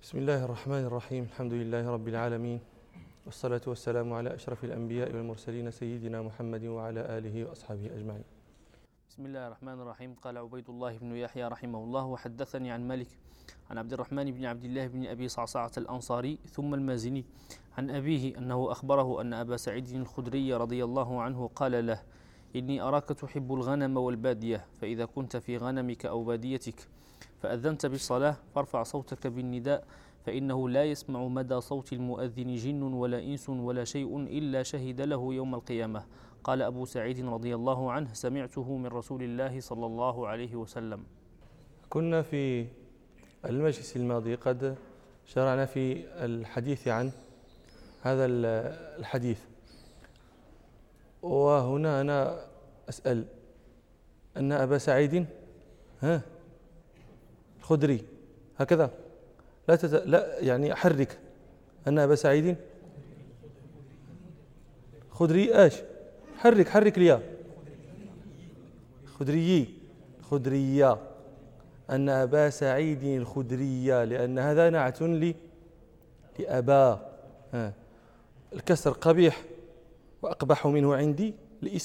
بسم الله الرحمن الرحيم. الحمد لله رب العالمين، والصلاة والسلام على أشرف الأنبياء والمرسلين سيدنا محمد وعلى آله وأصحابه أجمعين. بسم الله الرحمن الرحيم. قال عبيد الله بن يحيى رحمه الله: وحدثني عن مالك عن عبد الرحمن بن عبد الله بن أبي صعصعة الأنصاري ثم المازني عن أبيه أنه أخبره أن أبا سعيد الخدري رضي الله عنه قال له: إني أراك تحب الغنم والبادية، فإذا كنت في غنمك أو باديتك فأذنت بالصلاة فارفع صوتك بالنداء، فإنه لا يسمع مدى صوت المؤذن جن ولا إنس ولا شيء إلا شهد له يوم القيامة. قال أبو سعيد رضي الله عنه: سمعته من رسول الله صلى الله عليه وسلم. كنا في المجلس الماضي قد شرعنا في الحديث عن هذا الحديث، وهنا أنا أسأل أن أبا سعيد الخدري هكذا لا يعني أحرك أن أبا سعيد خدري حرك ليا خدرية أن أبا سعيد الخدرية، لأن هذا نعت لأبا. الكسر قبيح وأقبح منه عندي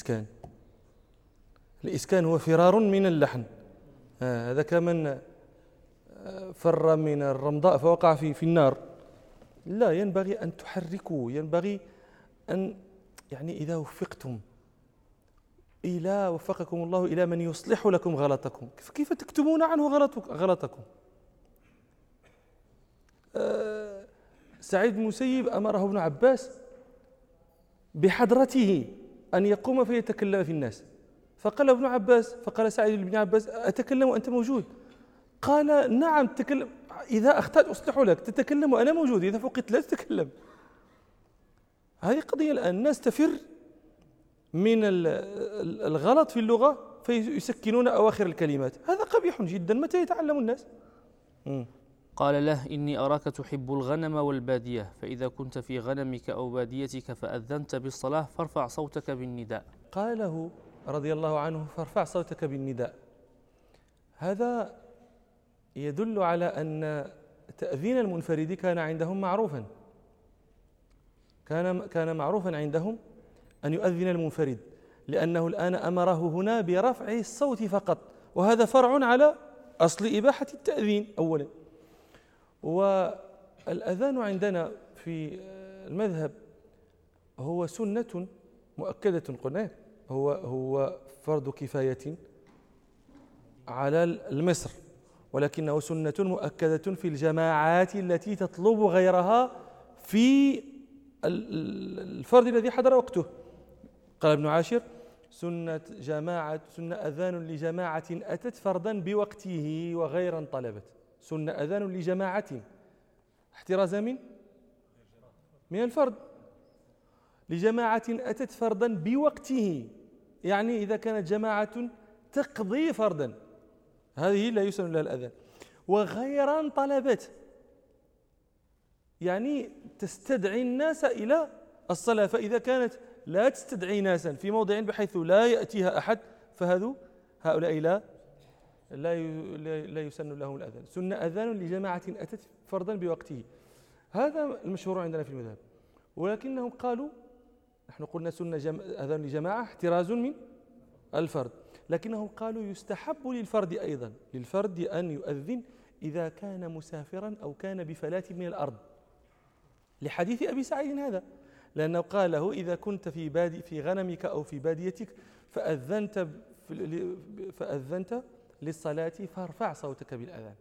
الإسكان هو فرار من اللحن. هذا كمن فر من الرمضاء فوقع في النار. لا، ينبغي أن تحركوا، ينبغي أن يعني إذا وفقكم الله إلى من يصلح لكم غلطكم، كيف تكتمون عنه غلطكم؟ سعيد المسيب أمره ابن عباس بحضرته أن يقوم فيتكلم في الناس، فقال سعيد بن عباس: أتكلم وأنت موجود؟ قال: نعم تتكلم، إذا أخطأت أصلح لك، تتكلم وأنا موجود، إذا فقدت لا تتكلم. هذه قضية الآن، الناس تفر من الغلط في اللغة فيسكنون أواخر الكلمات، هذا قبيح جدا. متى يتعلم الناس؟ قال له: إني أراك تحب الغنم والبادية، فإذا كنت في غنمك أو باديتك فأذنت بالصلاة فارفع صوتك بالنداء. قال له رضي الله عنه: فارفع صوتك بالنداء. هذا يدل على أن تأذين المنفرد كان عندهم معروفا، كان معروفا عندهم أن يؤذن المنفرد، لأنه الآن أمره هنا برفع الصوت فقط، وهذا فرع على أصل إباحة التأذين أولا. والأذان عندنا في المذهب هو سنة مؤكدة، قلنا هو فرض كفاية على المصر، ولكنه سنة مؤكدة في الجماعات التي تطلب غيرها في الفرض الذي حضر وقته. قال ابن عاشر: سنة أذان لجماعة أتت فرضا بوقته وغيرا طلبت. سنة أذان لجماعة احترازا من الفرض، لجماعة أتت فرضا بوقته، يعني إذا كانت جماعة تقضي فرضا هذه لا يسن لها الأذان. وغيرا طلبت يعني تستدعي الناس إلى الصلاة، فإذا كانت لا تستدعي ناسا في موضع بحيث لا يأتيها أحد فهؤلاء لا يسن لهم الأذان. سنة أذان لجماعة أتت فرضا بوقته، هذا المشهور عندنا في المذهب. ولكنهم قالوا: نحن قلنا سنة أذان لجماعة احتراز من الفرد، لكنهم قالوا يستحب للفرد أيضا، للفرد أن يؤذن إذا كان مسافرا أو كان بفلاة من الأرض، لحديث أبي سعيد هذا، لأنه قال له: إذا كنت في غنمك أو في باديتك فأذنت للصلاة فارفع صوتك بالأذان.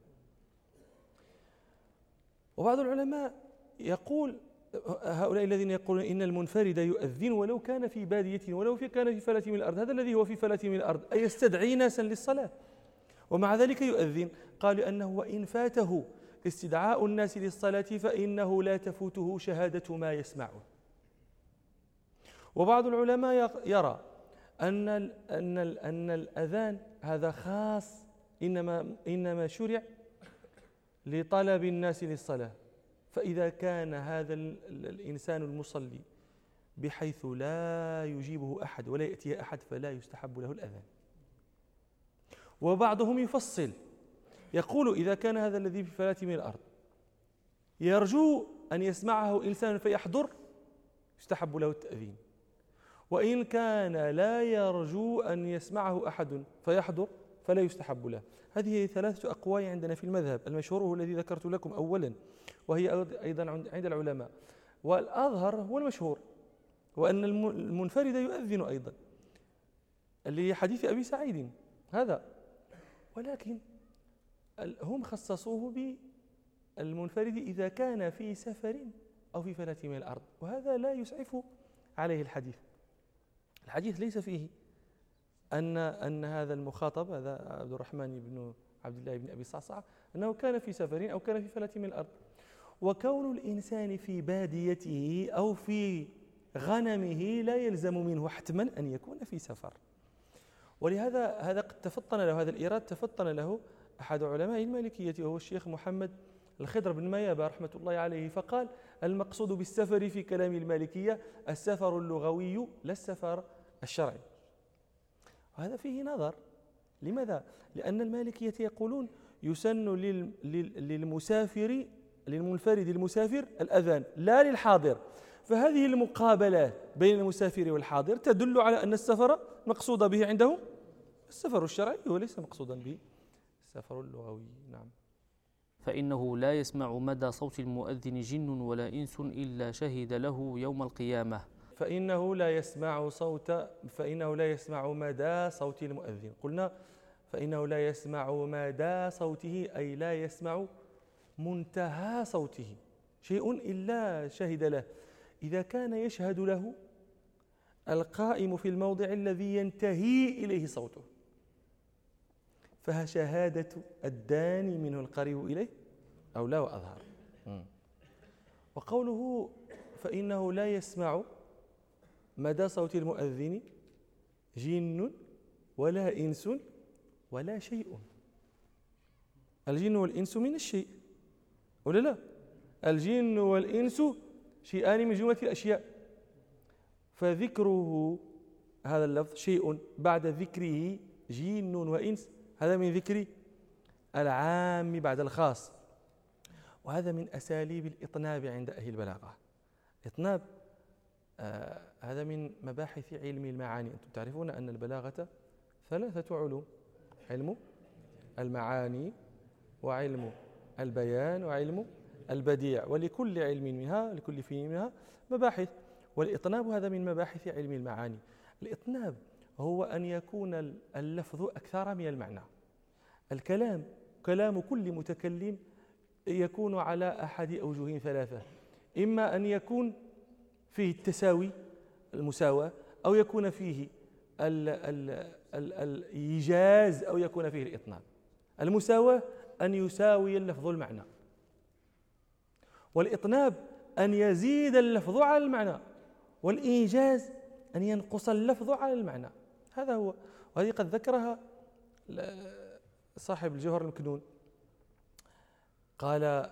وبعض العلماء يقول: هؤلاء الذين يقولون إن المنفرد يؤذن ولو كان في بادية ولو كان في فلاة من الأرض، هذا الذي هو في فلاة من الأرض أي يستدعي ناسا للصلاة ومع ذلك يؤذن، قالوا أنه وإن فاته استدعاء الناس للصلاة فإنه لا تفوته شهادة ما يسمعون. وبعض العلماء يرى أن الأذان هذا خاص، إنما شرع لطلب الناس للصلاة، فإذا كان هذا الإنسان المصلي بحيث لا يجيبه أحد ولا يأتيه أحد فلا يستحب له الأذان. وبعضهم يفصل يقول: إذا كان هذا الذي في فلاة من الأرض يرجو أن يسمعه إنسان فيحضر يستحب له التأذين، وإن كان لا يرجو أن يسمعه أحد فيحضر فلا يستحب له. هذه 3 أقوال عندنا في المذهب. المشهور هو الذي ذكرت لكم أولا، وهي أيضا عند العلماء، والأظهر هو المشهور، وأن المنفرد يؤذن أيضا لحديث أبي سعيد هذا، ولكن هم خصصوه بالمنفرد إذا كان في سفر أو في فلاة من الأرض، وهذا لا يسعف عليه الحديث. الحديث ليس فيه أن هذا المخاطب، هذا عبد الرحمن بن عبد الله بن أبي صعصع، أنه كان في سفر أو كان في فلاة من الأرض. وكون الإنسان في باديته أو في غنمه لا يلزم منه حتما أن يكون في سفر. ولهذا هذا قد تفطن له، هذا الإيراد تفطن له أحد علماء المالكية وهو الشيخ محمد الخضر بن ميابة رحمة الله عليه، فقال: المقصود بالسفر في كلام المالكية السفر اللغوي لا السفر الشرعي. وهذا فيه نظر. لماذا؟ لأن المالكية يقولون يسن للمنفرد المسافر الأذان لا للحاضر، فهذه المقابلات بين المسافر والحاضر تدل على أن السفر مقصود به عندهم السفر الشرعي وليس مقصودا به السفر اللغوي. نعم. فإنه لا يسمع مدى صوت المؤذن جن ولا إنس إلا شهد له يوم القيامة. فإنه لا يسمع مدى صوت المؤذن. قلنا فإنه لا يسمع مدى صوته، أي لا يسمع منتهى صوته شيء إلا شهد له. إذا كان يشهد له القائم في الموضع الذي ينتهي إليه صوته فشهادة الداني منه القريب إليه أولى وأظهر. وقوله فإنه لا يسمع مدى صوت المؤذن جن ولا إنس ولا شيء. الجن والإنس من الشيء ولا لا؟ الجن والإنس شيئان من جملة الأشياء، فذكره هذا اللفظ شيء بعد ذكره جن وإنس، هذا من ذكر العام بعد الخاص. وهذا من أساليب الإطناب عند أهل البلاغة. الإطناب هذا من مباحث علم المعاني. أنتم تعرفون أن البلاغة 3 علوم: علم المعاني وعلم البيان وعلم البديع، ولكل علم منها لكل فن منها مباحث، والإطناب هذا من مباحث علم المعاني. الإطناب هو أن يكون اللفظ أكثر من المعنى. كلام كل متكلم يكون على أحد أوجه 3، إما أن يكون فيه التساوي المساواة، أو يكون فيه الإيجاز، أو يكون فيه الإطناب. المساواة أن يساوي اللفظ المعنى، والإطناب أن يزيد اللفظ على المعنى، والإيجاز أن ينقص اللفظ على المعنى. هذا هو. وهذه قد ذكرها صاحب الجوهر المكنون، قال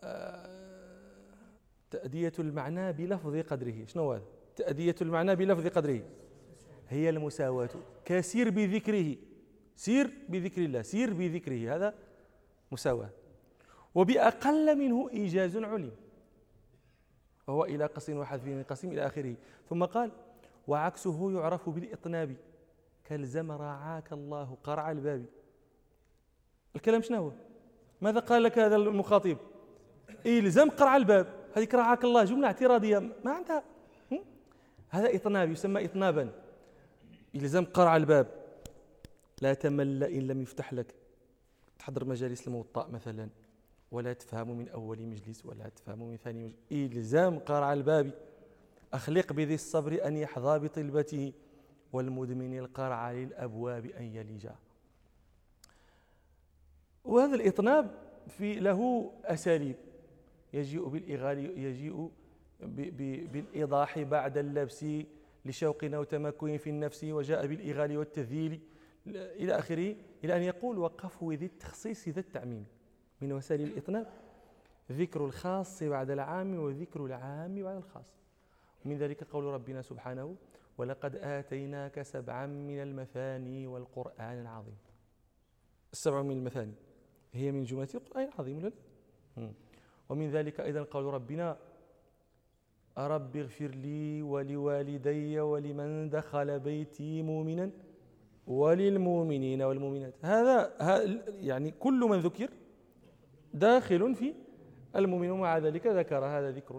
تأدية المعنى بلفظ قدره. شنو هذا؟ تأدية المعنى بلفظ قدره هي المساواة. كسير بذكره، سير بذكر الله، سير بذكره، هذا مساواة. وبأقل منه إيجاز علم، وهو إلى قص وحذف من قسم إلى آخره. ثم قال: وعكسه يعرف بالإطناب كالزم رعاك الله قرع الباب. الكلام شنو هو؟ ماذا قال لك هذا المخاطب؟ إلزم قرع الباب. هذه رعاك الله جملة اعتراضية ما عندها. هذا إطناب يسمى إطنابا. إلزم قرع الباب، لا تمل إن لم يفتح لك. تحضر مجالس الموطأ مثلا ولا تفهم من أول مجلس ولا تفهم من ثاني مجلس. إلزام قرع الباب، أخلق بذي الصبر أن يحظى بطلبته، والمدمن القرع للأبواب أن يلجا. وهذا الإطناب له أساليب، يجيء بالإيضاح بعد اللبس لشوق أو تمكن في النفس، وجاء بالإغال والتذييل إلى آخره، إلى أن يقول: وقفه ذي التخصيص ذا التعميم. من وسائل الإطناب ذكر الخاص بعد العام وذكر العام بعد الخاص. ومن ذلك قول ربنا سبحانه: ولقد آتيناك 7 من المثاني والقرآن العظيم. 7 من المثاني هي من جملة القرآن العظيم. ومن ذلك أيضا قول ربنا رب اغفر لي ولوالدي ولمن دخل بيتي مؤمنا وللمؤمنين والمؤمنات. هذا يعني كل من ذكر داخل في المؤمن، ومع ذلك ذكر هذا ذكر.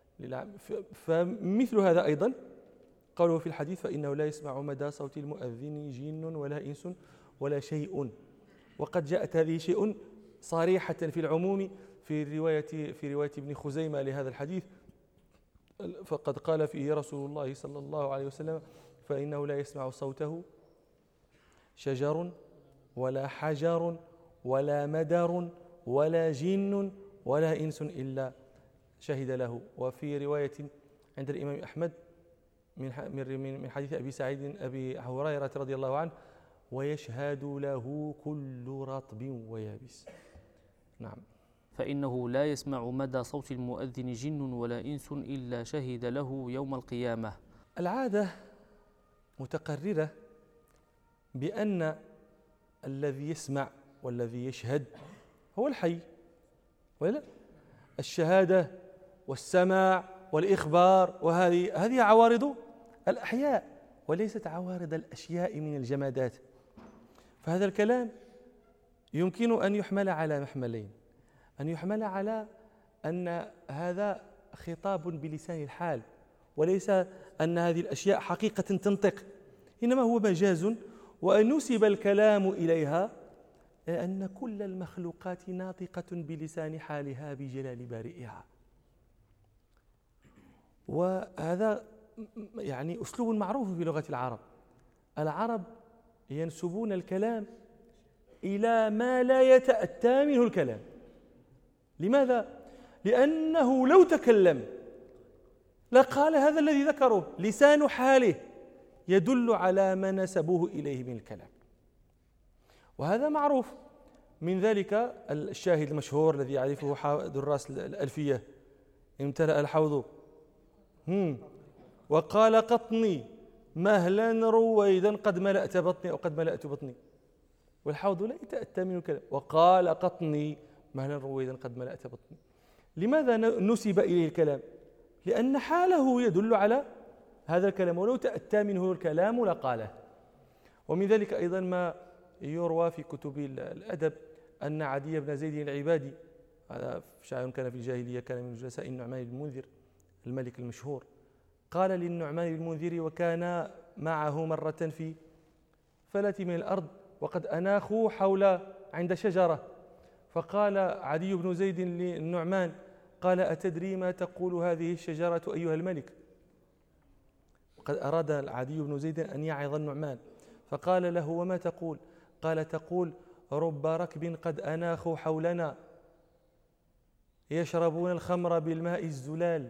فمثل هذا أيضا قوله في الحديث فإنه لا يسمع مدى صوت المؤذن جن ولا إنس ولا شيء. وقد جاءت هذه شيء صريحة في العموم في رواية ابن خزيمة لهذا الحديث، فقد قال فيه رسول الله صلى الله عليه وسلم فإنه لا يسمع صوته شجر ولا حجر ولا مدر ولا جن ولا إنس إلا شهد له. وفي رواية عند الإمام أحمد من حديث أبي سعيد أبي هريرة رضي الله عنه ويشهد له كل رطب ويابس. نعم. فإنه لا يسمع مدى صوت المؤذن جن ولا إنس إلا شهد له يوم القيامة. العادة متقررة بأن الذي يسمع والذي يشهد هو الحي، ولا الشهادة والسماع والإخبار وهذه عوارض الأحياء وليست عوارض الأشياء من الجمادات. فهذا الكلام يمكن أن يحمل على محملين: أن يحمل على أن هذا خطاب بلسان الحال وليس أن هذه الأشياء حقيقة تنطق، إنما هو مجاز، وأن نسب الكلام إليها أن كل المخلوقات ناطقة بلسان حالها بجلال بارئها. وهذا يعني أسلوب معروف في لغة العرب. العرب ينسبون الكلام إلى ما لا يتأتى منه الكلام. لماذا؟ لأنه لو تكلم لقال هذا الذي ذكره، لسان حاله يدل على ما نسبوه إليه من الكلام، وهذا معروف. من ذلك الشاهد المشهور الذي يعرفه دراس الألفية: امتلأ الحوض وقال قطني مهلا رويدا قد ملأت بطني أو قد ملأت بطني. والحوض لا يتأتى منه الكلام، وقال قطني مهلا رويدا قد ملأت بطني. لماذا نسب إليه الكلام؟ لأن حاله يدل على هذا الكلام، ولو تأتى منه الكلام لقاله. ومن ذلك أيضا ما يروى في كتب الأدب أن عدي بن زيد العبادي، هذا شاعر كان في الجاهلية، كان من جلساء النعمان بن المنذر الملك المشهور، قال للنعمان بن المنذر وكان معه مرة في فلة من الأرض وقد أناخوا حول عند شجرة، فقال عدي بن زيد للنعمان قال أتدري ما تقول هذه الشجرة أيها الملك؟ وقد أراد عدي بن زيد أن يعظ النعمان، فقال له وما تقول؟ قال تقول رب ركب قد أناخوا حولنا يشربون الخمر بالماء الزلال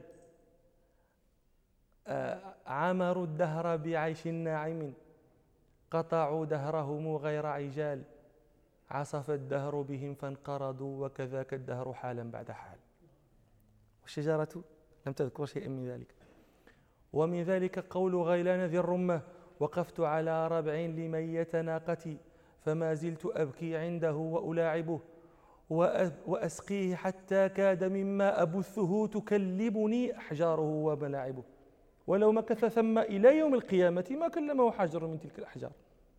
عمروا الدهر بعيش ناعم قطعوا دهرهم غير عجال عصف الدهر بهم فانقرضوا وكذاك الدهر حالا بعد حال. والشجرة لم تذكر شيئا من ذلك. ومن ذلك قول غيلان ذي الرمة وقفت على ربع لمية ناقتي فما زلت أبكي عنده وألاعبه وأسقيه حتى كاد مما أبثه تكلبني أحجاره وملاعبه ولو مكث ثم إلى يوم القيامة ما كلمه حجر من تلك الأحجار.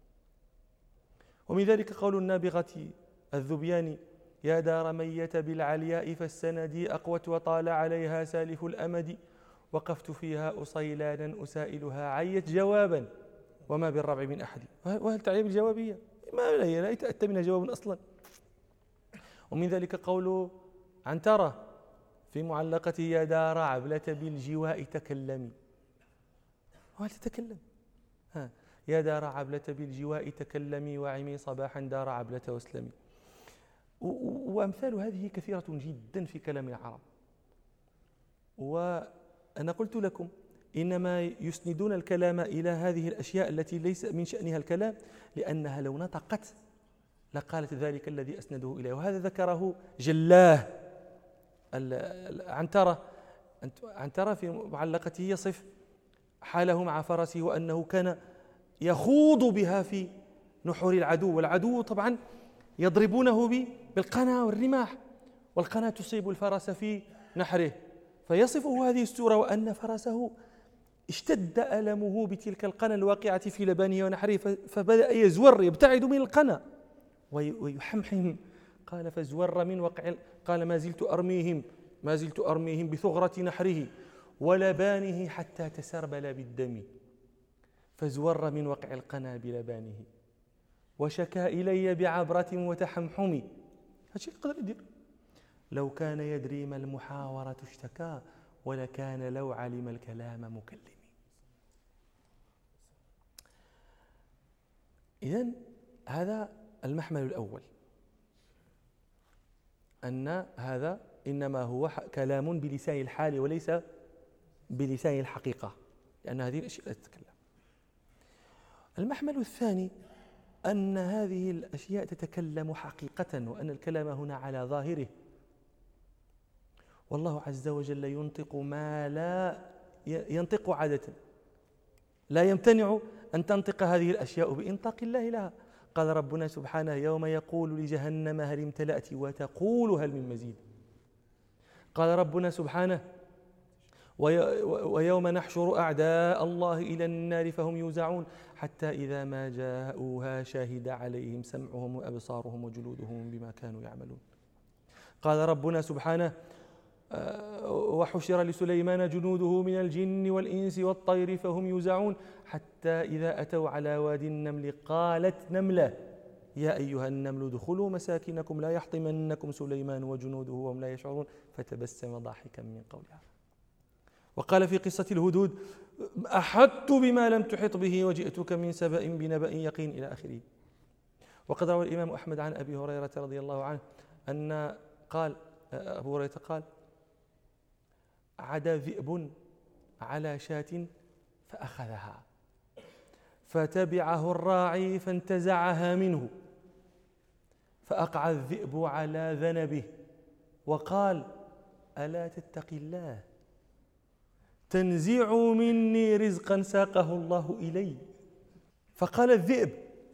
ومن ذلك قول النابغة الذبيان يا دار مية بالعلياء فالسندي أقوت وطال عليها سالف الأمد وقفت فيها أصيلانا أسائلها عيت جوابا وما بالربع من أحد. وهل تعلم الجوابية؟ ما لا يتأتى منها جواب أصلا. ومن ذلك قول عنترة في معلقته يا دار عبلة بالجواء تكلمي. وهل تتكلم؟ يا دار عبلة بالجواء تكلمي وعمي صباحا دار عبلة واسلمي. وأمثال هذه كثيرة جدا في كلام العرب. وأنا قلت لكم إنما يسندون الكلام إلى هذه الأشياء التي ليس من شأنها الكلام لأنها لو نطقت لقالت ذلك الذي أسنده إليه. وهذا ذكره جلاه عنترة في معلقته يصف حاله مع فرسه وأنه كان يخوض بها في نحور العدو، والعدو طبعا يضربونه بالقنا والرماح، والقنا تصيب الفرس في نحره، فيصفه هذه السورة وأن فرسه اشتد ألمه بتلك القنا الواقعة في لبانه ونحره، فبدأ يزور يبتعد من القنا ويحمحم. قال فازور من وقع، قال ما زلت أرميهم بثغرة نحره ولبانه حتى تسربل بالدم، فازور من وقع القنا بلبانه وشكى إلي بعبرة وتحمحم. هادشي اللي يقدر يدير. لو كان يدري ما المحاورة اشتكى ولكان لو علم الكلام مكلمي. إذن هذا المحمل الأول، أن هذا إنما هو كلام بلسان الحال وليس بلسان الحقيقة، لأن هذه الأشياء لا تتكلم. المحمل الثاني أن هذه الأشياء تتكلم حقيقة، وأن الكلام هنا على ظاهره، والله عز وجل ينطق ما لا ينطق عادة، لا يمتنع أن تنطق هذه الأشياء بإنطاق الله لها. قال ربنا سبحانه يوم يقول لجهنم هل امتلأت وتقول هل من مزيد. قال ربنا سبحانه ويوم نحشر أعداء الله إلى النار فهم يوزعون حتى إذا ما جاءوها شهد عليهم سمعهم وأبصارهم وجلودهم بما كانوا يعملون. قال ربنا سبحانه وحشر لسليمان جنوده من الجن والإنس والطير فهم يوزعون حتى إذا أتوا على وادي النمل قالت نملة يا أيها النمل ادخلوا مساكنكم لا يحطمنكم سليمان وجنوده وهم لا يشعرون فتبسم ضاحكا من قولها. وقال في قصة الهدود أحطت بما لم تحط به وجئتك من سبأ بنبأ يقين إلى آخره. وقد روى الإمام أحمد عن أبي هريرة رضي الله عنه أن قال أبو هريرة قال عدا ذئب على شاة فأخذها فتبعه الراعي فانتزعها منه فأقع الذئب على ذنبه وقال ألا تتقي الله تنزع مني رزقا ساقه الله إلي. فقال الذئب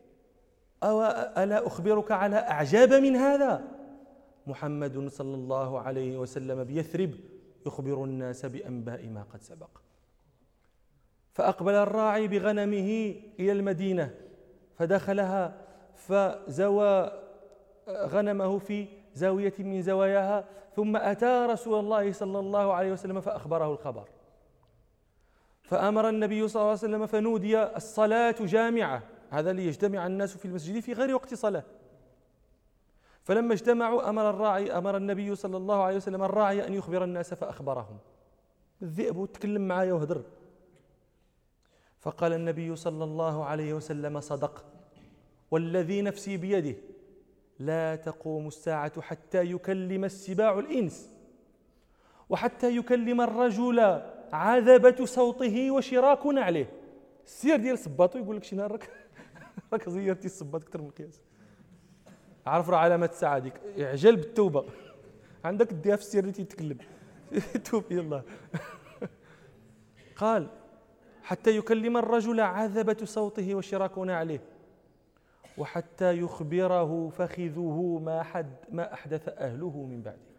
ألا أخبرك على أعجاب من هذا؟ محمد صلى الله عليه وسلم بيثرب يخبر الناس بأنباء ما قد سبق. فأقبل الراعي بغنمه إلى المدينة فدخلها فزوى غنمه في زاوية من زواياها ثم أتى رسول الله صلى الله عليه وسلم فأخبره الخبر. فأمر النبي صلى الله عليه وسلم فنودي الصلاة جامعة، هذا ليجتمع الناس في المسجد في غير وقت صلاة. فلما اجتمعوا أمر النبي صلى الله عليه وسلم الراعي أن يخبر الناس فأخبرهم. الذئب تكلم معايا وهدر. فقال النبي صلى الله عليه وسلم صدق والذي نفسي بيده لا تقوم الساعة حتى يكلم السباع الإنس وحتى يكلم الرجل عذبة صوته وشراك نعله. السير ديال الصباطو يقول لك شي نهار راك زيرتي الصباط أكثر من القياس. عرف راه علامات الساعة ديك اعجل بالتوبة، عندك ديها في السير اللي تتكلم توب يلا. قال حتى يكلم الرجل عذبة صوته وشراك نعله وحتى يخبره فخذه ما أحدث أهله من بعده.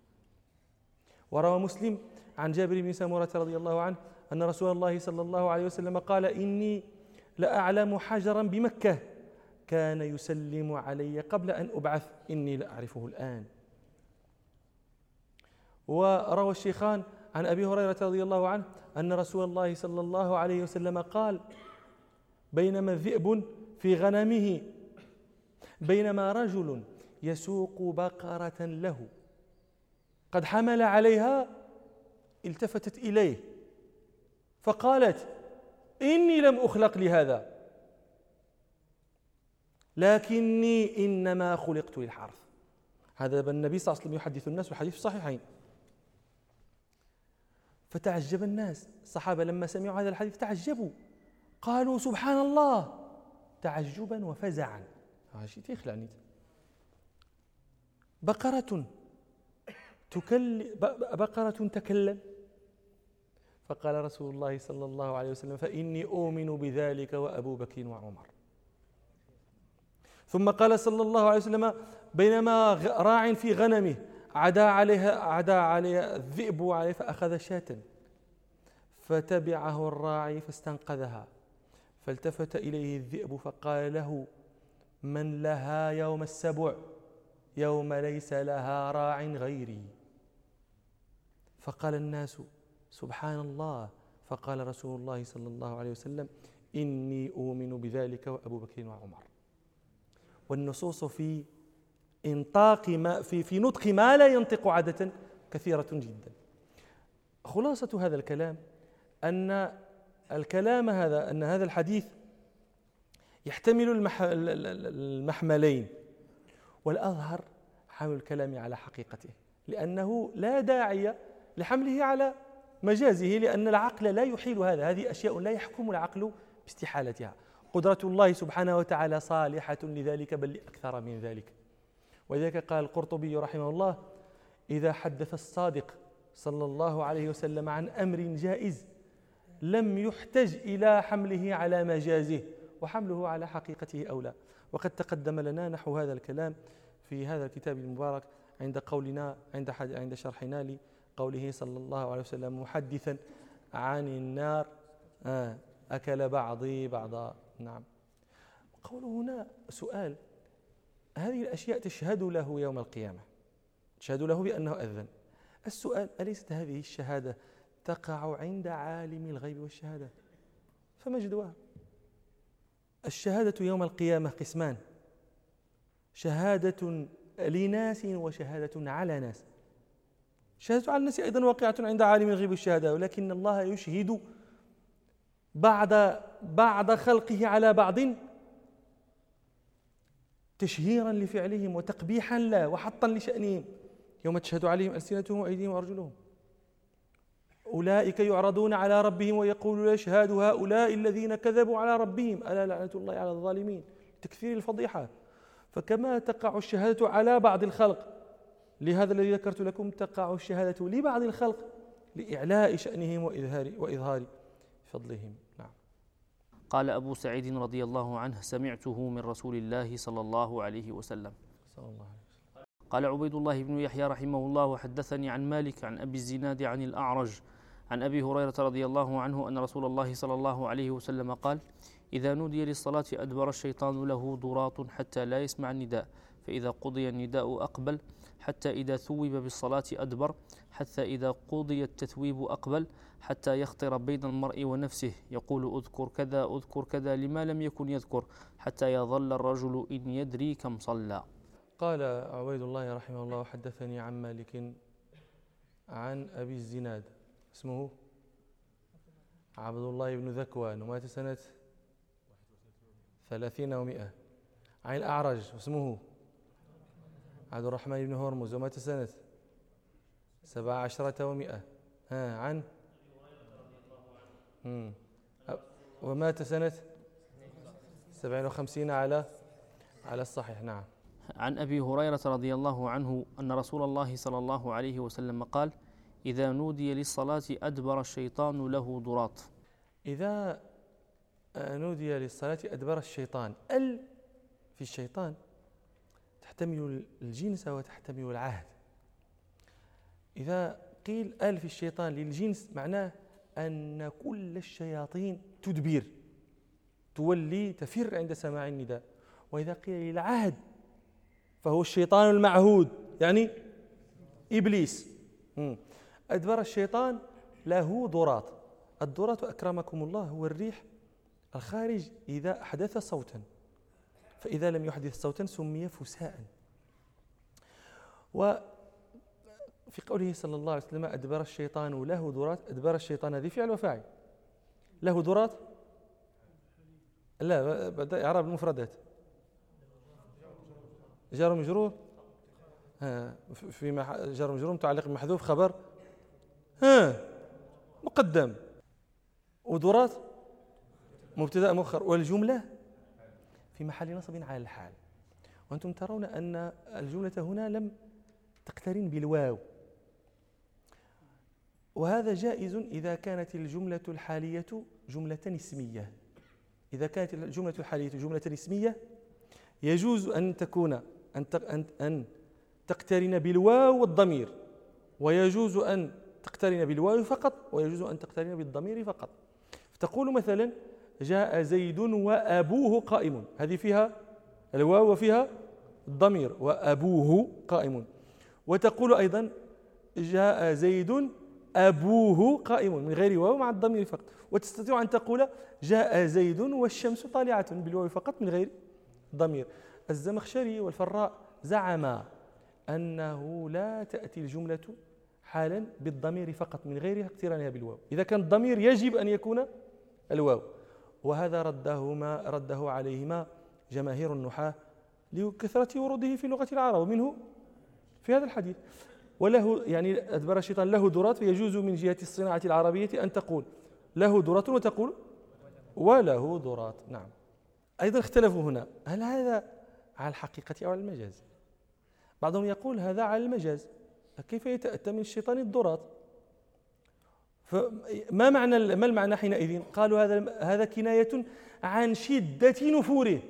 وروى مسلم عن جابر بن سمرة رضي الله عنه أن رسول الله صلى الله عليه وسلم قال إني لأعلم حجرا بمكة كان يسلم علي قبل أن أبعث إني لأعرفه الآن. وروى الشيخان عن أبي هريرة رضي الله عنه أن رسول الله صلى الله عليه وسلم قال بينما الذئب في غنمه بينما رجل يسوق بقرة له قد حمل عليها التفتت إليه فقالت إني لم أخلق لهذا لكني إنما خلقت للحرث. هذا النبي صلى الله عليه وسلم يحدث الناس والحديث في الصحيحين. فتعجب الناس الصحابة لما سمعوا هذا الحديث تعجبوا قالوا سبحان الله تعجبا وفزعا. هذا شيء يخلعني. بقرة تكلم. فقال رسول الله صلى الله عليه وسلم فإني أؤمن بذلك وأبو بكر وعمر. ثم قال صلى الله عليه وسلم بينما راع في غنمه عدا عليها الذئب عليه فأخذ شاة فتبعه الراعي فاستنقذها، فالتفت إليه الذئب فقال له: من لها يوم السبع يوم ليس لها راع غيري. فقال الناس: سبحان الله. فقال رسول الله صلى الله عليه وسلم: إني أؤمن بذلك وأبو بكر وعمر. والنصوص في في نطق ما لا ينطق عادة كثيرة جدا. خلاصة هذا الكلام أن هذا الحديث يحتمل المحملين، والأظهر حمل الكلام على حقيقته، لأنه لا داعي لحمله على مجازه، لأن العقل لا يحيل هذه أشياء لا يحكم العقل باستحالتها. قدرة الله سبحانه وتعالى صالحة لذلك بل لأكثر من ذلك. ولذلك قال القرطبي رحمه الله: إذا حدث الصادق صلى الله عليه وسلم عن أمر جائز لم يحتج إلى حمله على مجازه، وحمله على حقيقته أولى. وقد تقدم لنا نحو هذا الكلام في هذا الكتاب المبارك عند شرحنا لقوله صلى الله عليه وسلم محدثا عن النار: أكل بعضي بعضا. نعم. قوله هنا سؤال: هذه الأشياء تشهد له يوم القيامة، تشهد له بأنه أذن. السؤال: أليست هذه الشهادة تقع عند عالم الغيب والشهادة؟ فما جدواها؟ الشهادة يوم القيامة قسمان: شهادة لناس وشهادة على ناس. الشهادة على الناس أيضا واقعة عند عالم الغيب والشهادة، ولكن الله يشهد بعد خلقه على بعض تشهيرا لفعلهم وتقبيحا له وحطا لشأنهم. يوم تشهد عليهم ألسنتهم وأيديهم وأرجلهم. أولئك يعرضون على ربهم ويقول: يشهد هؤلاء الذين كذبوا على ربهم ألا لعنة الله على الظالمين، تكثير الفضيحة. فكما تقع الشهادة على بعض الخلق لهذا الذي ذكرت لكم، تقع الشهادة لبعض الخلق لإعلاء شأنهم وإظهار فضلهم. نعم. قال أبو سعيد رضي الله عنه: سمعته من رسول الله صلى الله عليه وسلم. قال عبيد الله بن يحيى رحمه الله: وحدثني عن مالك عن أبي الزناد عن الأعرج عن أبي هريرة رضي الله عنه أن رسول الله صلى الله عليه وسلم قال: إذا نودي للصلاة أدبر الشيطان له ضراط حتى لا يسمع النداء، فإذا قضي النداء أقبل، حتى إذا ثوب بالصلاة أدبر، حتى إذا قضي التثويب أقبل، حتى يخطر بين المرء ونفسه يقول: أذكر كذا أذكر كذا لما لم يكن يذكر، حتى يظل الرجل إن يدري كم صلى. قال عبيد الله رحمه الله: حدثني عن مالك عن أبي الزناد اسمه عبد الله بن ذكوان ومات سنة 30 و100. عن الأعرج اسمه عبد الرحمن بن هرمز ومات سنة 17 و100. عن ومات سنة 57 على الصحيح. نعم. عن أبي هريرة رضي الله عنه أن رسول الله صلى الله عليه وسلم قال: إذا نودي للصلاة أدبر الشيطان له ضراط. إذا نودي للصلاة أدبر الشيطان. في الشيطان تحتمل الجنس وتحتمل العهد. إذا قيل في الشيطان للجنس معناه أن كل الشياطين تدبر، تولي، تفر عند سماع النداء. وإذا قيل للعهد فهو الشيطان المعهود، يعني إبليس. أدبر الشيطان له ضراط. الضراط أكرمكم الله هو الريح الخارج إذا أحدث صوتا، فإذا لم يحدث صوتا سمي فساء. وفي قوله صلى الله عليه وسلم: أدبر الشيطان له ضراط، أدبر الشيطان هذه فعل وفاعل. له ضراط لا، بدأ إعراب المفردات. جار ومجرور، في جار ومجرور متعلق بمحذوف خبر مقدم، وضراط مبتدأ مؤخر، والجملة في محل نصب على الحال. وأنتم ترون أن الجملة هنا لم تقترن بالواو، وهذا جائز إذا كانت الجملة الحالية جملة اسمية. إذا كانت الجملة الحالية جملة اسمية يجوز أن تقترن بالواو والضمير، ويجوز أن تقترن بالواو فقط، ويجوز أن تقترن بالضمير فقط. تقول مثلا جاء زيد وأبوه قائم، هذه فيها الواو وفيها الضمير، وأبوه قائم. وتقول أيضا جاء زيد أبوه قائم من غير واو مع الضمير فقط. وتستطيع أن تقول جاء زيد والشمس طالعة بالواو فقط من غير ضمير. الزمخشري والفراء زعما أنه لا تأتي الجملة حالا بالضمير فقط من غير اقترانها بالواو، إذا كان الضمير يجب أن يكون الواو. وهذا رده عليهما جماهير النحاة لكثرة وروده في لغة العرب، ومنه في هذا الحديث. وله يعني أدبر الشيطان له درات، فيجوز من جهة الصناعة العربية أن تقول له درات وتقول وله درات. نعم. أيضا اختلفوا هنا، هل هذا على الحقيقة أو على المجاز؟ بعضهم يقول هذا على المجاز، كيف يتأتى من الشيطان الدرات؟ فما ما المعنى حينئذ؟ قالوا هذا كناية عن شدة نفوره،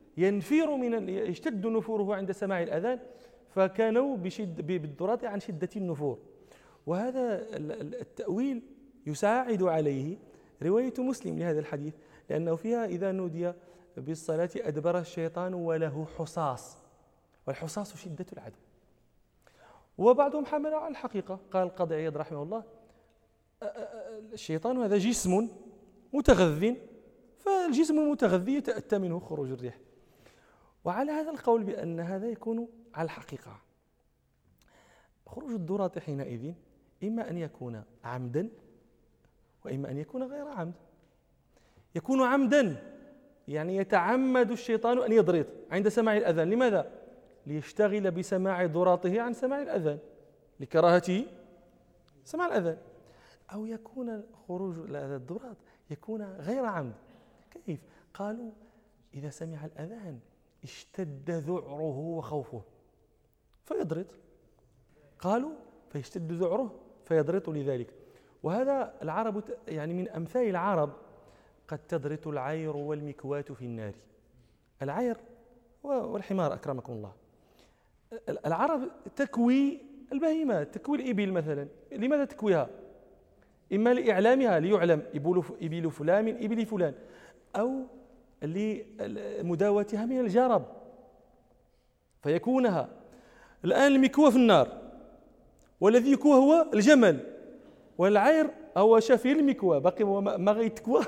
يشتد نفوره عند سماع الأذان، فكانوا بالدرات عن شدة النفور. وهذا التأويل يساعد عليه رواية مسلم لهذا الحديث، لأنه فيها إذا نودي بالصلاة أدبر الشيطان وله حصاص، والحصاص شدة العدو. وبعضهم حمل على الحقيقة، قال القاضي عياض رحمه الله الشيطان هذا جسم متغذٍ، فالجسم المتغذي يتأتى منه خروج الريح. وعلى هذا القول بأن هذا يكون على الحقيقة، خروج الدرات حينئذ إما أن يكون عمدا وإما أن يكون غير عمد. يكون عمدا يعني يتعمد الشيطان أن يضرط عند سماع الأذان. لماذا؟ ليشتغل بسماع دراته عن سماع الأذان، لكراهته سماع الأذان. أو يكون خروج الدرات يكون غير عمد. كيف؟ قالوا إذا سمع الأذان اشتد ذعره وخوفه فيضرط، قالوا فيشتد ذعره فيضرط لذلك. وهذا العرب يعني من أمثال العرب، قد تضرط العير والمكواة في النار. العير والحمار أكرمكم الله. العرب تكوي البهيمات، تكوي الإبل مثلا. لماذا تكويها؟ إما لإعلامها، ليعلم إبل فلان من إبل فلان، أو لمداوتها من الجرب فيكونها. الآن المكوى في النار، والذي يكوى هو الجمل، والعير هو شافي المكوى باقي ما غيتكوى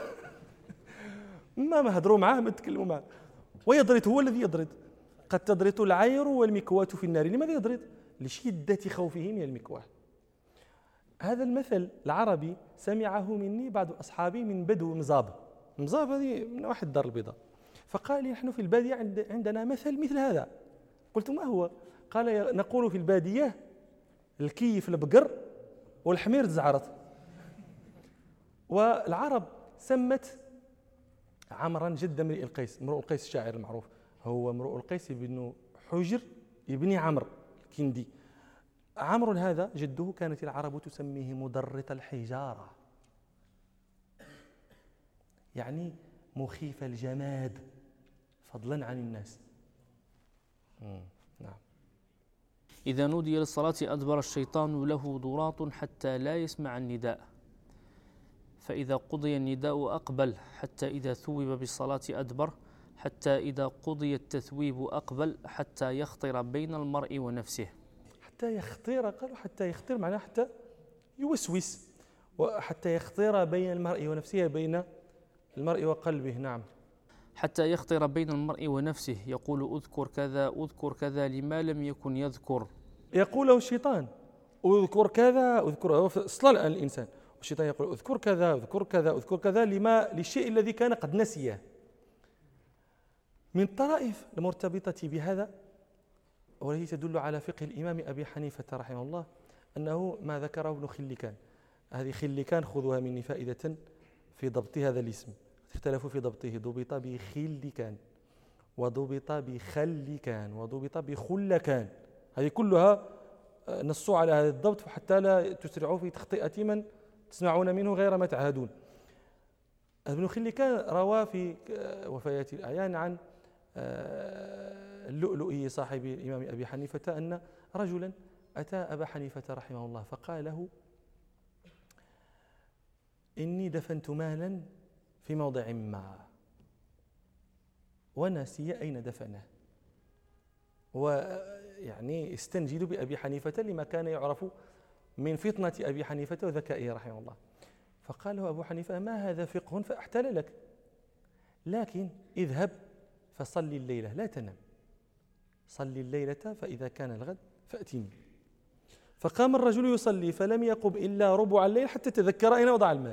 ما هضروا معاه ما تكلموا معاه، ويضرط، هو الذي يضرط. قد تضرط العير والمكواة في النار. لماذا يضرط؟ لشدة خوفه من المكواه. هذا المثل العربي سمعه مني بعض أصحابي من بدو مزاب هذه من واحد الدار البيضاء، فقال لي نحن في البادية عندنا مثل هذا. قلت ما هو؟ قال نقول في البادية الكيف البقر والحمير الزعرط. والعرب سمت عمرا جد امرئ القيس، امرؤ القيس الشاعر المعروف، هو امرؤ القيس بن حجر ابن عمرو الكندي. عمرو هذا جده كانت العرب تسميه مدرط الحجارة، يعني مخيف الجماد فضلا عن الناس. نعم. إذا نودي للصلاة أدبر الشيطان له ضراط حتى لا يسمع النداء، فإذا قضي النداء أقبل، حتى إذا ثوب بالصلاة أدبر، حتى إذا قضي التثويب أقبل، حتى يخطر بين المرء ونفسه. حتى يخطر، قالوا حتى يخطر معناه حتى يوسوس، وحتى يخطر بين المرء ونفسه، بين المرء وقلبه. نعم. حتى يخطر بين المرء ونفسه، يقول أذكر كذا أذكر كذا لما لم يكن يذكر. يقول له الشيطان أذكر كذا أذكر، هو أصلا الآن الإنسان، والشيطان يقول أذكر كذا أذكر كذا أذكر كذا للشيء الذي كان قد نسيه. من الطرائف المرتبطة بهذا والتي تدل على فقه الإمام أبي حنيفة رحمه الله أنه ما ذكره ابن خلكان. هذه خلكان خذوها مني فائدة في ضبط هذا الاسم، اختلفوا في ضبطه، ضبط بخلكان وضبط بخلكان وضبط بخلكان، هذه كلها نصوا على هذا الضبط حتى لا تسرعوا في تخطئة من تسمعون منه غير ما تعهدون. ابن خلكان روى في وفيات الأعيان عن اللؤلؤي صاحب الإمام أبي حنيفة أن رجلا أتى أبا حنيفة رحمه الله فقال له: إني دفنت مالا في موضع ما ونسي أين دفنه، ويعني استنجد بأبي حنيفة لما كان يعرف من فطنة أبي حنيفة وذكائه رحمه الله. فقال له أبو حنيفة: ما هذا فقه فأحتل لك، لكن اذهب فصلي الليلة لا تنم، صلي الليلة فإذا كان الغد فأتيني. فقام الرجل يصلي فلم يقم إلا ربع الليل حتى تذكر أين وضع المال.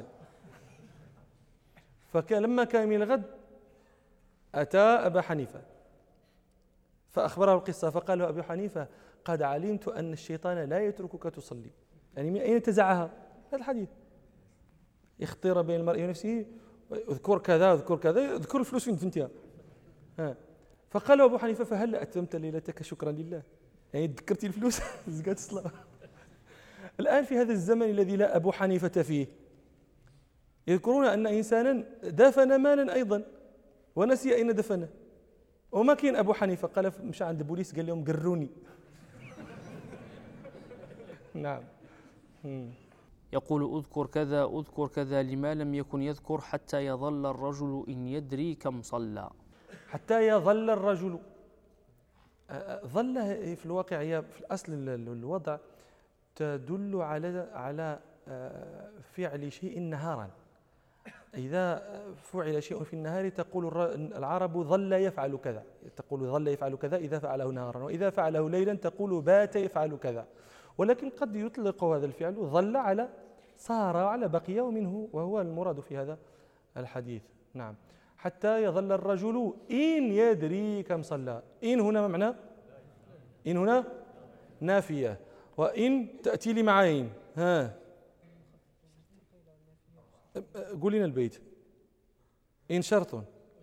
فلما كان من الغد أتى أبا حنيفة فأخبره القصة، فقال له أبو حنيفة: قد علمت أن الشيطان لا يتركك تصلي. يعني من أين تزعها هذا الحديث؟ يخطر بين المرء ونفسه، اذكر كذا اذكر كذا، اذكر الفلوس فين دفنتها. فقال له أبو حنيفة: فهل أتممت ليلتك شكرا لله؟ يعني تذكرت الفلوس زكاة الصلاة. الآن في هذا الزمن الذي لا أبو حنيفة فيه يذكرون أن إنسانا دفن مالا أيضا ونسي أين دفنه، وما كاين أبو حنيفة، قال مشى عند البوليس قال لهم قروني. نعم. يقول: أذكر كذا لما لم يكن يذكر حتى يظل الرجل إن يدري كم صلى. حتى يظل الرجل، ظل في الواقع هي في الأصل الوضع تدل على فعل شيء نهارا. إذا فعل شيء في النهار تقول العرب ظل يفعل كذا، تقول ظل يفعل كذا إذا فعله نهارا، وإذا فعله ليلا تقول بات يفعل كذا. ولكن قد يطلق هذا الفعل ظل على صار على بقي ومنه، وهو المراد في هذا الحديث. نعم. حتى يظل الرجل إن يدري كم صلى. إن هنا ما معنى؟ إن هنا نافية، وإن تأتي لي معين. قول لنا البيت. إن شرط،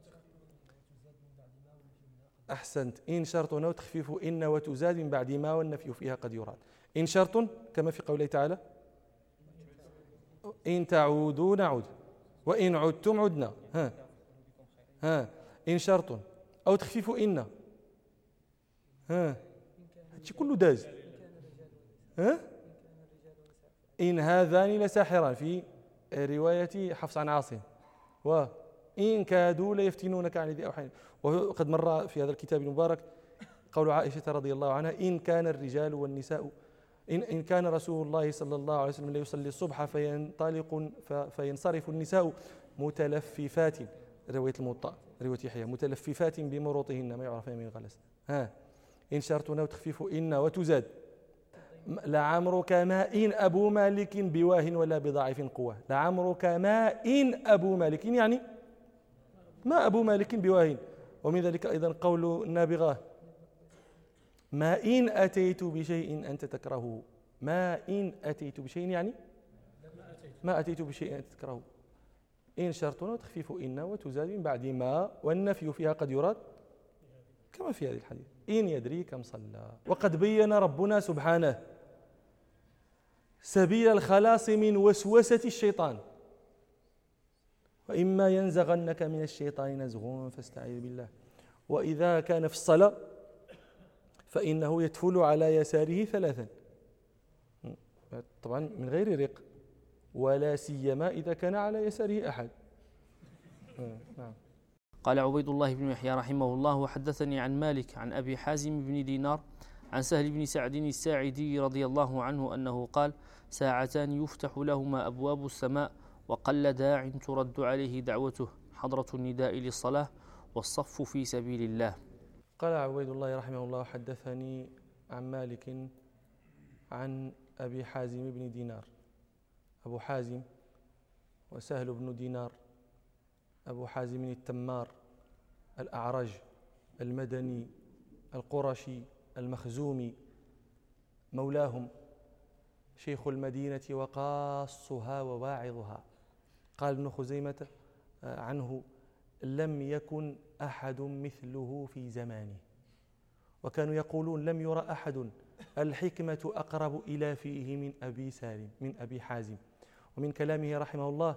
أحسنت، إن شرط وتخفيف إن وتزاد من بعد ما والنفي فيها قد يراد. إن شرط كما في قوله تعالى: إن تعودوا نعود وإن عدتم عدنا. إن شرط أو تخفيف إن. هادشي كله داز. إن هذان لساحران في رواية حفص عن عاصم، وإن كادوا ليفتنونك عن ذي أوحين. وقد مر في هذا الكتاب المبارك قول عائشة رضي الله عنها: إن كان الرجال والنساء إن كان رسول الله صلى الله عليه وسلم لا يصلي الصبح فينصرف النساء متلففات، رواية الموطأ رواية يحيى، متلففات بمروطهن ما يعرف من غلس. إن شرطنا وتخفيف إن وتزاد. لعمرك ما إن أبو مالك بواه ولا بضعيف قوة. لعمرك ما إن أبو مالك يعني ما أبو مالك بواه. ومن ذلك أيضا قول النابغة: ما إن أتيت بشيء أنت تكرهه. ما إن أتيت بشيء يعني ما أتيت بشيء أنت تكرهه. إن شرطنا وتخفيف إن وتزاد من بعد ما والنفي فيها قد يراد كما في هذه الحديث: إن يدري كم صلى. وقد بين ربنا سبحانه سبيل الخلاص من وسوسة الشيطان: وإما ينزغنك من الشيطان نزغ فاستعذ بالله. وإذا كان في الصلاة فإنه يتفل على يساره ثلاثا، طبعا من غير رق، ولا سيما إذا كان على يساره أحد. نعم. قال عبيد الله بن يحيى رحمه الله: وحدثني عن مالك عن أبي حازم بن دينار عن سهل بن سعد الساعدي رضي الله عنه أنه قال: ساعتان يفتح لهما أبواب السماء وقل داع ترد عليه دعوته، حضرة النداء للصلاة والصف في سبيل الله. قال عبيد الله رحمه الله: حدثني عن مالك عن أبي حازم بن دينار. أبو حازم وسهل بن دينار، أبو حازم التمار الأعرج المدني القرشي المخزومي، مولاهم، شيخ المدينة وقاصها وواعظها. قال ابن خزيمة عنه: لم يكن أحد مثله في زمانه. وكانوا يقولون: لم يرى أحد الحكمة أقرب إلى فيه من أبي سالم من أبي حازم. ومن كلامه رحمه الله: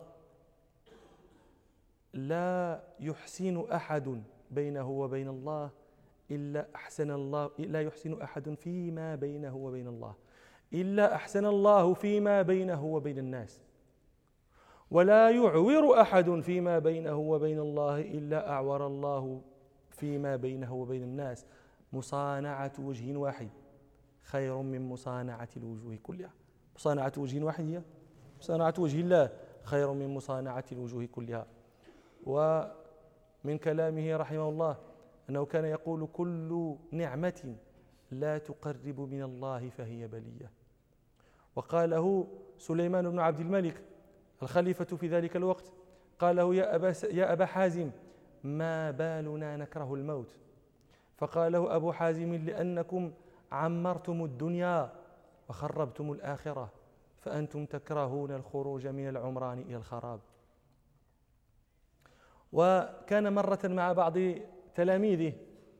لا يحسن أحد بينه وبين الله إلا أحسن الله، لا يحسن أحد فيما بينه وبين الله إلا أحسن الله فيما بينه وبين الناس، ولا يعور أحد فيما بينه وبين الله إلا أعور الله فيما بينه وبين الناس. مصانعة وجه واحد خير من مصانعة الوجوه كلها. مصانعة وجه واحد هي مصانعة وجه الله خير من مصانعة الوجوه كلها. ومن كلامه رحمه الله أنه كان يقول: كل نعمة لا تقرب من الله فهي بلية. وقاله سليمان بن عبد الملك الخليفة في ذلك الوقت، قاله: يا أبا حازم ما بالنا نكره الموت؟ فقاله أبو حازم: لأنكم عمرتم الدنيا وخربتم الآخرة، فأنتم تكرهون الخروج من العمران إلى الخراب. وكان مرة مع بعض تلاميذه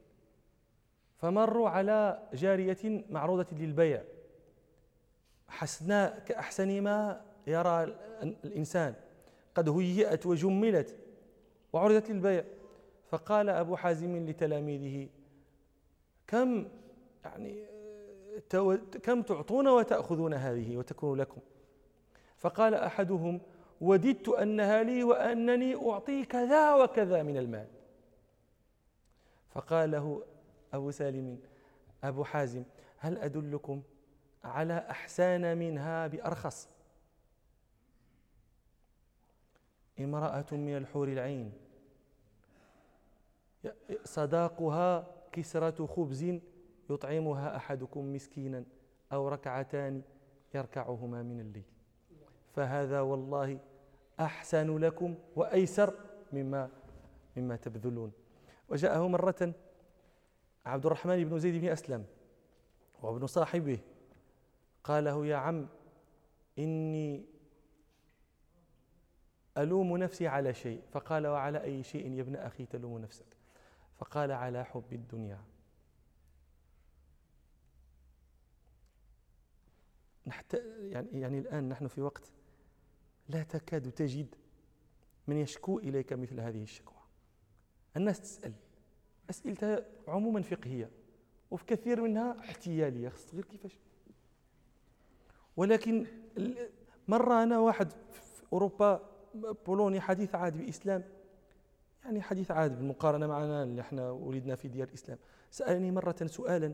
فمروا على جارية معروضة للبيع حسناء كأحسن ما يرى الإنسان، قد هيئت وجملت وعرضت للبيع. فقال أبو حازم لتلاميذه: كم تعطون وتأخذون هذه وتكون لكم؟ فقال أحدهم: وددت أنها لي وأنني أعطي كذا وكذا من المال. فقال له أبو حازم: هل أدلكم على أحسان منها بأرخص؟ امرأة من الحور العين صداقها كسرة خبز يطعمها أحدكم مسكينا أو ركعتان يركعهما من الليل، فهذا والله أحسن لكم وأيسر مما تبذلون. وجاءه مرة عبد الرحمن بن زيد بن أسلم وابن صاحبه، قال له: يا عم، إني ألوم نفسي على شيء. فقال: وعلى أي شيء يا ابن أخي تلوم نفسك؟ فقال: على حب الدنيا. يعني الآن نحن في وقت لا تكاد تجد من يشكو إليك مثل هذه الشكوى. الناس تسأل أسئلتها عموما فقهية، وفي كثير منها احتيالية، خص غير كيفاش. ولكن مرة أنا واحد في أوروبا بولوني حديث عهد بالإسلام، يعني حديث عهد بالمقارنة معنا اللي احنا ولدنا في ديار الإسلام، سألني مرة سؤالا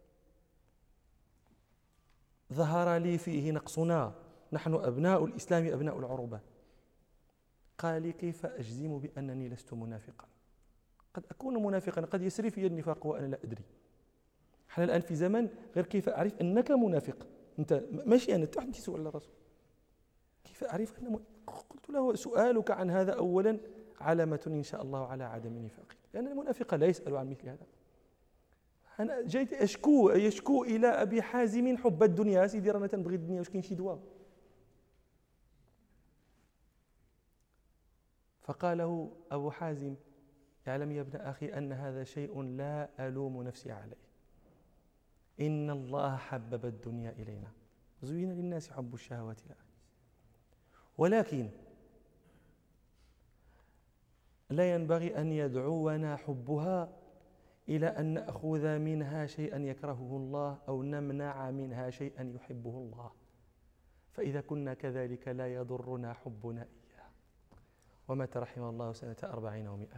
ظهر لي فيه نقصنا، نحن أبناء الإسلام أبناء العروبة. قال لي: كيف أجزم بأنني لست منافقا؟ قد أكون منافقا، قد يسري في النفاق وأنا لا أدري. احنا الآن في زمن غير كيف أعرف أنك منافق. أنت ماشي أنا تحدث سؤال الرسول، كيف أعرف أن قلت له: سؤالك عن هذا أولا علامة إن شاء الله على عدم نفاقك، لأن المنافق لا يسأل عن مثل هذا. أنا جيت يشكو إلى أبي حازم حب الدنيا. سيدي رانا تنبغي الدنيا، واش كاين شي دواء؟ فقال له أبو حازم: اعلم يا ابن أخي أن هذا شيء لا ألوم نفسي عليه، إن الله حبب الدنيا إلينا زين للناس حب الشهوات لها، ولكن لا ينبغي أن يدعونا حبها إلى أن نأخذ منها شيئا يكرهه الله أو نمنع منها شيئا يحبه الله، فإذا كنا كذلك لا يضرنا حبنا إياه. ومات رحمه الله سنة 40 و100.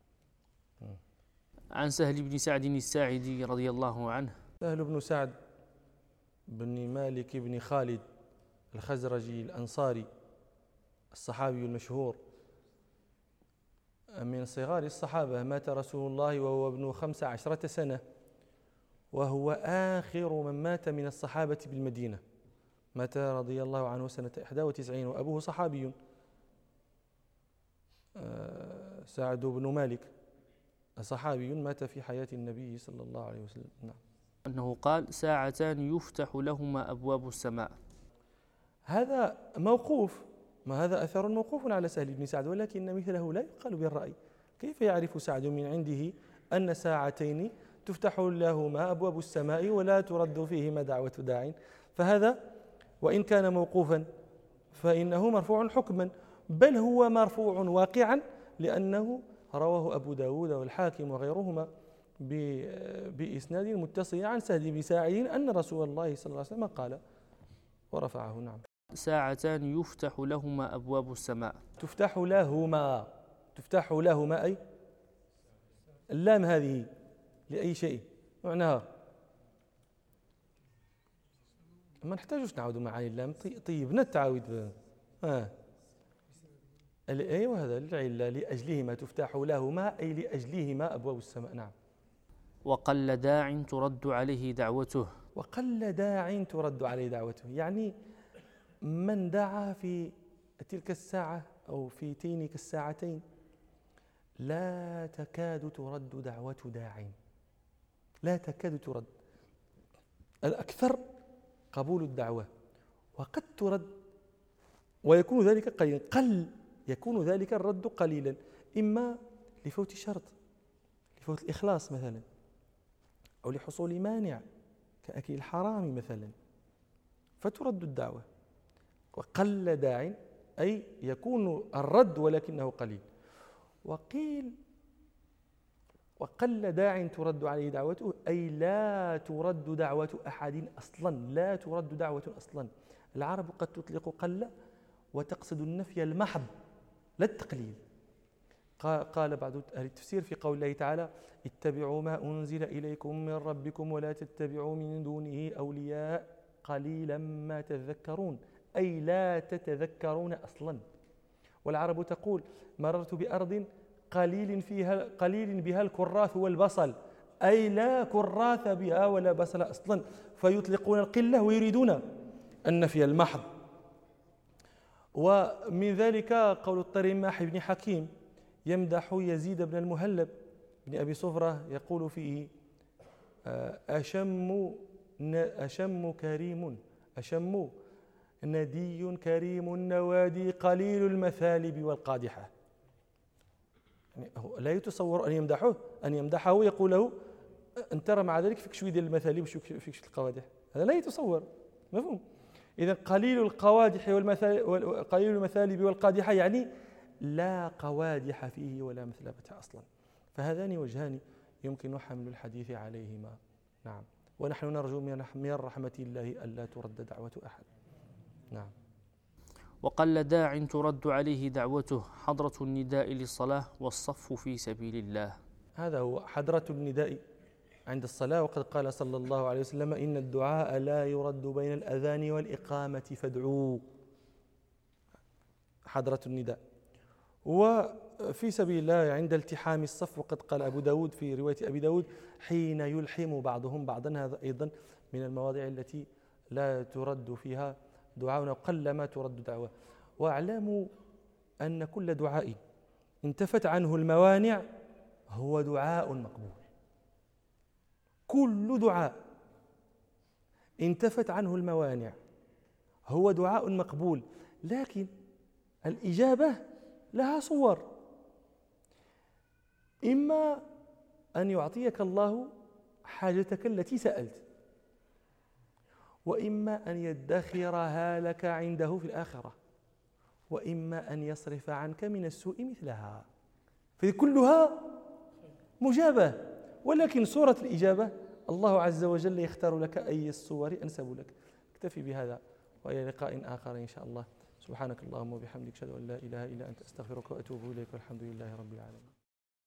عن سهل بن سعد الساعدي رضي الله عنه. سهل بن سعد بن مالك بن خالد الخزرجي الأنصاري الصحابي المشهور من صغار الصحابة، مات رسول الله وهو ابن 15 سنة، وهو آخر من مات من الصحابة بالمدينة. مات رضي الله عنه سنة 91، وأبوه صحابي سعد بن مالك صحابي مات في حياة النبي صلى الله عليه وسلم. نعم. أنه قال: ساعتان يفتح لهما أبواب السماء. هذا موقوف، ما هذا أثر موقوف على سهل بن سعد، ولكن مثله لا يقال بالرأي. كيف يعرف سعد من عنده أن ساعتين تفتح لهما أبواب السماء ولا ترد فيهما دعوة داع؟ فهذا وإن كان موقوفا فإنه مرفوع حكما، بل هو مرفوع واقعا، لأنه رواه أبو داود والحاكم وغيرهما بإسناد متصل عن سهل بن ساعد أن رسول الله صلى الله عليه وسلم قال ورفعه. نعم. ساعتان يفتح لهما أبواب السماء. تفتح لهما أي اللام هذه لأي شيء معناها ما نحتاجوش نعود معاني اللام. طيب نتعاود أيوة هذا العلة لأجلهما تفتح لهما أي لأجلهما أبواب السماء. نعم. وقل داع ترد عليه دعوته. وقل داع ترد عليه دعوته يعني من دعا في تلك الساعة أو في تلك الساعتين لا تكاد ترد دعوة داع، لا تكاد ترد. الأكثر قبول الدعوة، وقد ترد ويكون ذلك قليلا، يكون ذلك الرد قليلا، إما لفوت شرط، لفوت الإخلاص مثلا، أو لحصول مانع كأكل الحرام مثلا، فترد الدعوة. وقل داع أي يكون الرد ولكنه قليل. وقيل وقل داع ترد عليه دعوته أي لا ترد دعوة أحد أصلا، لا ترد دعوة أصلا. العرب قد تطلق قل وتقصد النفي المحض لا التقليل. قال بعض أهل التفسير في قول الله تعالى اتبعوا ما أنزل إليكم من ربكم ولا تتبعوا من دونه أولياء قليلا ما تذكرون، أي لا تتذكرون أصلا. والعرب تقول مررت بأرض قليل بها الكراث والبصل، أي لا كراث بها ولا بصل أصلا، فيطلقون القلة ويريدون النفي المحض. ومن ذلك قول الطريماح بن حكيم يمدح يزيد بن المهلب بن أبي صفرة يقول فيه أشم ندي كريم النوادي قليل المثالب والقادحة. يعني لا يتصور أن يمدحه يقول له أن ترى مع ذلك فيك شوية ديال المثالب وفيك شوية القوادح، هذا لا يتصور. مفهوم؟ إذن قليل القوادح قليل المثالب والقادحة يعني لا قوادح فيه ولا مثلبة أصلا. فهذان وجهان يمكن حمل الحديث عليهما. نعم. ونحن نرجو من رحمة الله ألا ترد دعوة أحد. نعم. وقل داع ترد عليه دعوته حضرة النداء للصلاة والصف في سبيل الله. هذا هو حضرة النداء عند الصلاة، وقد قال صلى الله عليه وسلم إن الدعاء لا يرد بين الأذان والإقامة فادعوا. حضرة النداء. وفي سبيل الله عند التحام الصف، وقد قال أبو داود في رواية أبي داود حين يلحم بعضهم بعضا، هذا أيضا من المواضع التي لا ترد فيها دعاء وقل ما ترد دعوة. واعلموا أن كل دعاء انتفت عنه الموانع هو دعاء مقبول. كل دعاء انتفت عنه الموانع هو دعاء مقبول، لكن الإجابة لها صور. إما أن يعطيك الله حاجتك التي سألت، وإما أن يدخرها لك عنده في الآخرة، وإما أن يصرف عنك من السوء مثلها، فكلها مجابة. ولكن صورة الإجابة الله عز وجل يختار لك أي الصور أنسب لك. اكتفي بهذا وإلى لقاء آخر إن شاء الله. سبحانك اللهم وبحمدك أشهد أن لا إله إلا أنت أستغفرك وأتوب إليك والحمد لله رب العالمين.